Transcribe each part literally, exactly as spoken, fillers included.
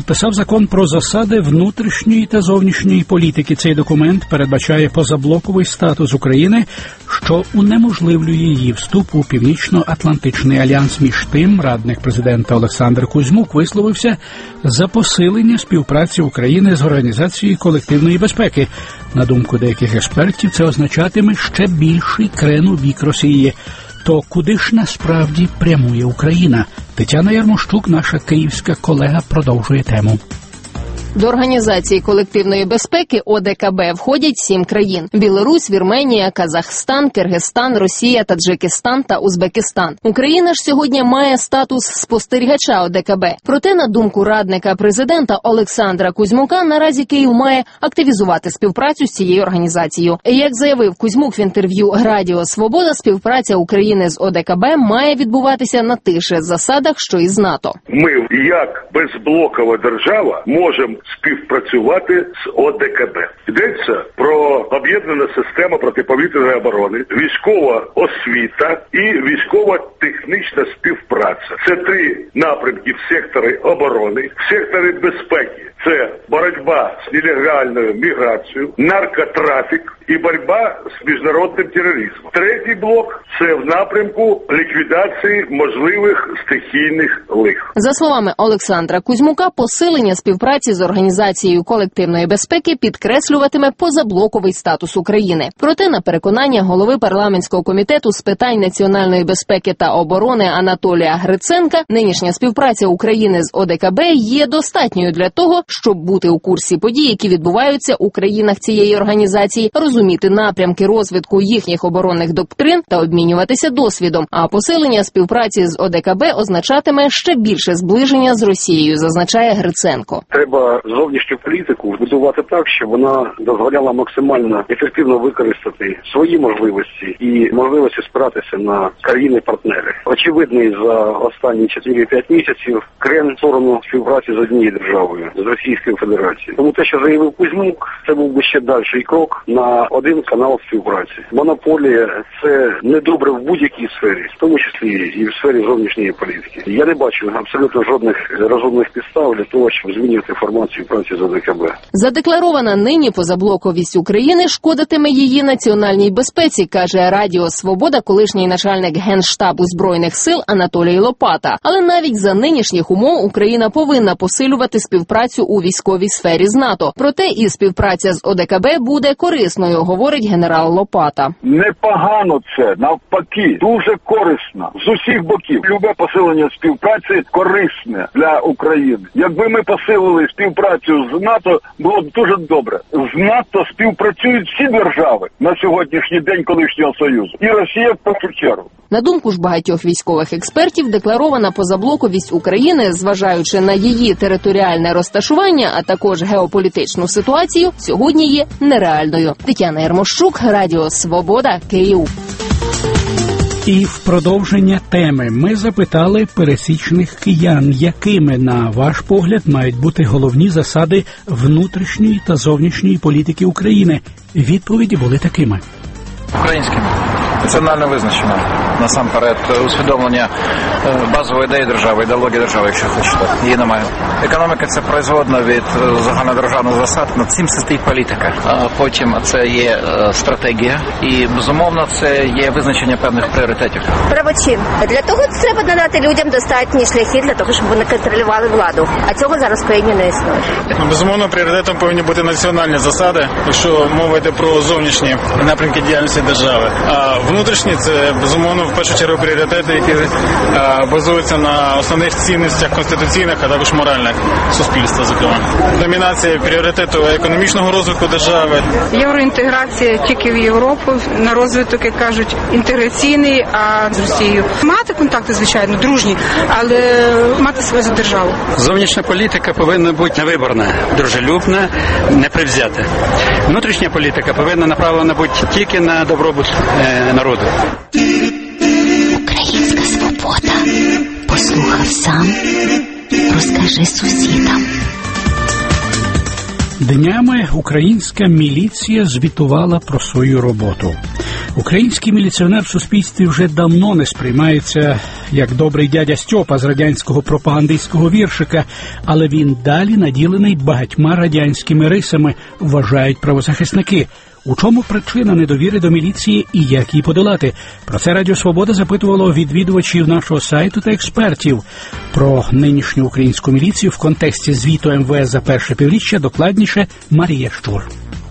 підписав закон про засади внутрішньої та зовнішньої політики. Цей документ передбачає позаблоковий статус України, що унеможливлює її вступ у Північно-Атлантичний альянс. Між тим, радник президента Олександр Кузьмук висловився за посилення співпраці України з Організацією колективної безпеки. На думку деяких експертів, це означатиме ще більший крен у бік Росії. То куди ж насправді прямує Україна? Тетяна Ярмощук, наша київська колега, продовжує тему. До Організації колективної безпеки О Де Ка Бе входять сім країн – Білорусь, Вірменія, Казахстан, Киргизстан, Росія, Таджикистан та Узбекистан. Україна ж сьогодні має статус спостерігача О Де Ка Бе. Проте, на думку радника президента Олександра Кузьмука, наразі Київ має активізувати співпрацю з цією організацією. Як заявив Кузьмук в інтерв'ю Радіо Свобода, співпраця України з О Де Ка Бе має відбуватися на тих же засадах, що і з НАТО. Ми, як безблокова держава, можемо співпрацювати з О Де Ка Бе. Йдеться про об'єднану систему протиповітряної оборони, військова освіта і військово-технічна співпраця. Це три напрямки в секторі оборони, в секторі безпеки. Це боротьба з нелегальною міграцією, наркотрафік і боротьба з міжнародним тероризмом. Третій блок – це в напрямку ліквідації можливих стихійних лих. За словами Олександра Кузьмука, посилення співпраці з Організацією колективної безпеки підкреслюватиме позаблоковий статус України. Проте, на переконання голови парламентського комітету з питань національної безпеки та оборони Анатолія Гриценка, нинішня співпраця України з О Де Ка Бе є достатньою для того, щоб бути у курсі подій, які відбуваються у країнах цієї організації, розуміти напрямки розвитку їхніх оборонних доктрин та обмінюватися досвідом. А посилення співпраці з О Де Ка Бе означатиме ще більше зближення з Росією, зазначає Гриценко. Треба зовнішню політику будувати так, щоб вона дозволяла максимально ефективно використати свої можливості і можливості спиратися на країни-партнери. Очевидний за останні чотири-п'ять місяців крен в сторону співпраці з однією державою, з Російською Федерацією. Тому те, що заявив Кузьмук, це був би ще дальший крок на один канал співпраці. Монополія – це недобре в будь-якій сфері, в тому числі і в сфері зовнішньої політики. Я не бачу абсолютно жодних розумних підстав для того, щоб змінювати формацію праці з О Де Ка Бе. Задекларована нині позаблоковість України шкодитиме її національній безпеці, каже Радіо Свобода колишній начальник Генштабу Збройних сил Анатолій Лопата. Але навіть за нинішніх умов Україна повинна посилювати співпрацю у військовій сфері з НАТО. Проте і співпраця з О Де Ка Бе буде корисною, говорить генерал Лопата. Непогано це, навпаки, дуже корисно. З усіх боків. Любе посилення співпраці корисне для України. Якби ми посилили співпрацю з НАТО, було б дуже добре. З НАТО співпрацюють всі держави на сьогоднішній день колишнього Союзу. І Росія в першу чергу. На думку ж багатьох військових експертів, декларована позаблоковість України, зважаючи на її територіальне розташування, а також геополітичну ситуацію, сьогодні є нереальною. Тетяна Ярмощук, Радіо Свобода, Київ. І в продовження теми ми запитали пересічних киян, якими, на ваш погляд, мають бути головні засади внутрішньої та зовнішньої політики України. Відповіді були такими. Українськими. Національно визначено. Насамперед, усвідомлення базової ідеї держави, ідеології держави, якщо хочете. Її немає. Економіка – це производна від загальнодержавних засад. Над цим стоїть політика. А потім це є стратегія. І, безумовно, це є визначення певних пріоритетів. Правочин. Для того треба надати людям достатні шляхи для того, щоб вони контролювали владу. А цього зараз в країні не існує. Безумовно, пріоритетом повинні бути національні засади, якщо мова йде про зовнішні напрямки діяльності держави. А внутрішні – це, безумовно, в першу чергу пріоритети, які а, базуються на основних цінностях конституційних, а також моральних суспільства, зокрема. Домінація пріоритету економічного розвитку держави. Євроінтеграція тільки в Європу, на розвиток, як кажуть, інтеграційний, а з Росією. Мати контакти, звичайно, дружні, але мати себе за державу. Зовнішня політика повинна бути невиборна, дружелюбна, непривзята. Внутрішня політика повинна направлена бути тільки на добробут е, народу. Українська свобода. Послухав сам, розкажи сусідам. Днями українська міліція звітувала про свою роботу. Український міліціонер в суспільстві вже давно не сприймається як добрий дядя Стьопа з радянського пропагандистського віршика, але він далі наділений багатьма радянськими рисами, вважають правозахисники. У чому причина недовіри до міліції і як її подолати? Про це Радіо Свобода запитувало відвідувачів нашого сайту та експертів. Про нинішню українську міліцію в контексті звіту ем ве ес за перше півріччя докладніше Марія Щур.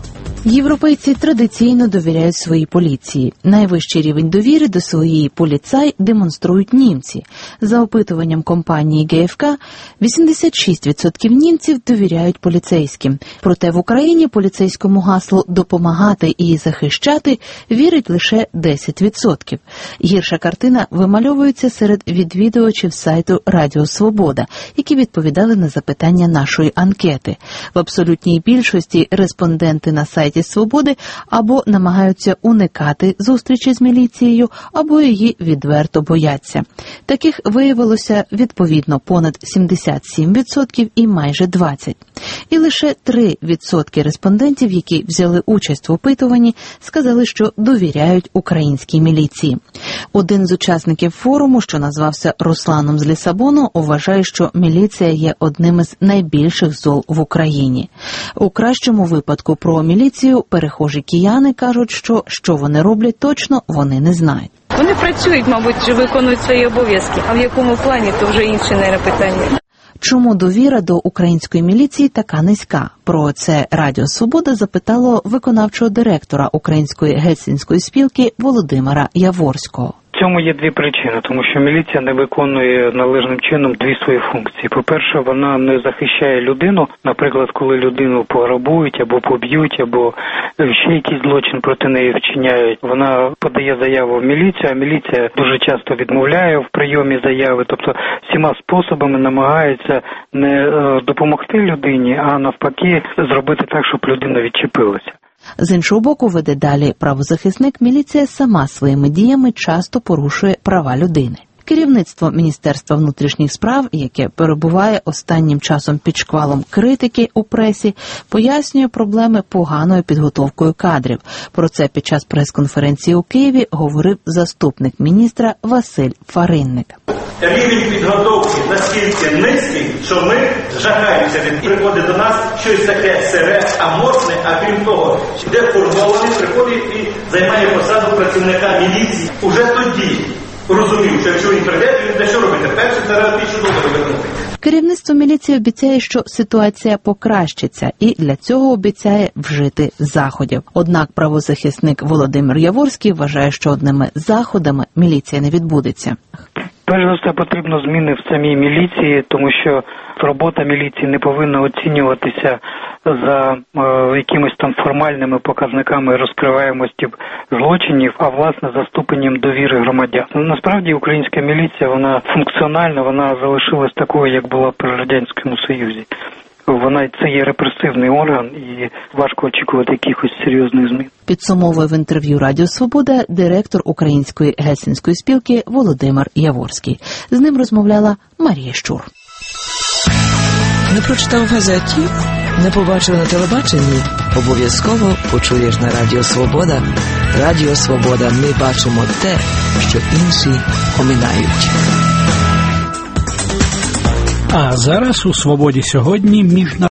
Європейці традиційно довіряють своїй поліції. Найвищий рівень довіри до своєї поліцай демонструють німці. За опитуванням компанії ге еф ка, вісімдесят шість відсотків німців довіряють поліцейським. Проте в Україні поліцейському гаслу «допомагати і захищати» вірить лише десять відсотків. Гірша картина вимальовується серед відвідувачів сайту Радіо Свобода, які відповідали на запитання нашої анкети. В абсолютній більшості респонденти на сайті «Свободи» або намагаються уникати зустрічі з міліцією, або її відверто бояться. Таких виявилося відповідно понад сімдесят сім відсотків і майже двадцять відсотків. І лише три відсотки респондентів, які взяли участь в опитуванні, сказали, що довіряють українській міліції. Один з учасників форуму, що назвався Русланом з Лісабону, вважає, що міліція є одним із найбільших зол в Україні. У кращому випадку про міліцію перехожі кияни кажуть, що що вони роблять точно, вони не знають. Вони працюють, мабуть, виконують свої обов'язки, а в якому плані, то вже інше, мабуть, питання. Чому довіра до української міліції така низька? Про це Радіо Свобода запитало виконавчого директора Української гельсінської спілки Володимира Яворського. В цьому є дві причини, тому що міліція не виконує належним чином дві свої функції. По-перше, вона не захищає людину, наприклад, коли людину пограбують або поб'ють, або ще якийсь злочин проти неї вчиняють. Вона подає заяву в міліцію, а міліція дуже часто відмовляє в прийомі заяви, тобто всіма способами намагається не допомогти людині, а навпаки зробити так, щоб людина відчепилася. З іншого боку, веде далі правозахисник, міліція сама своїми діями часто порушує права людини. Керівництво Міністерства внутрішніх справ, яке перебуває останнім часом під шквалом критики у пресі, пояснює проблеми поганою підготовкою кадрів. Про це під час прес-конференції у Києві говорив заступник міністра Василь Фаринник. Рівень підготовки настільки низький, що ми жахаємося. Він приходить до нас щось таке сире, аморфне, а крім того, деформований, приходить і займає посаду працівника міліції. Уже тоді розумів, що якщо він прийде, він буде що робити? Перше, зараз тисячу доларів виконати. Керівництво міліції обіцяє, що ситуація покращиться, і для цього обіцяє вжити заходів. Однак правозахисник Володимир Яворський вважає, що одними заходами міліція не відбудеться. Перш за все потрібно зміни в самій міліції, тому що робота міліції не повинна оцінюватися за е, якимись там формальними показниками розкриваємості злочинів, а власне за ступенем довіри громадян. Насправді українська міліція, вона функціональна, вона залишилась такою, як була при Радянському Союзі. Вона це є репресивний орган і важко очікувати якихось серйозних змін. Підсумовує в інтерв'ю Радіо Свобода директор Української гельсінської спілки Володимир Яворський. З ним розмовляла Марія Щур. Не прочитав в газеті? Не побачив на телебаченні? Обов'язково почуєш на Радіо Свобода. Радіо Свобода. Ми бачимо те, що інші оминають. А зараз у «Свободі сьогодні» міжнародний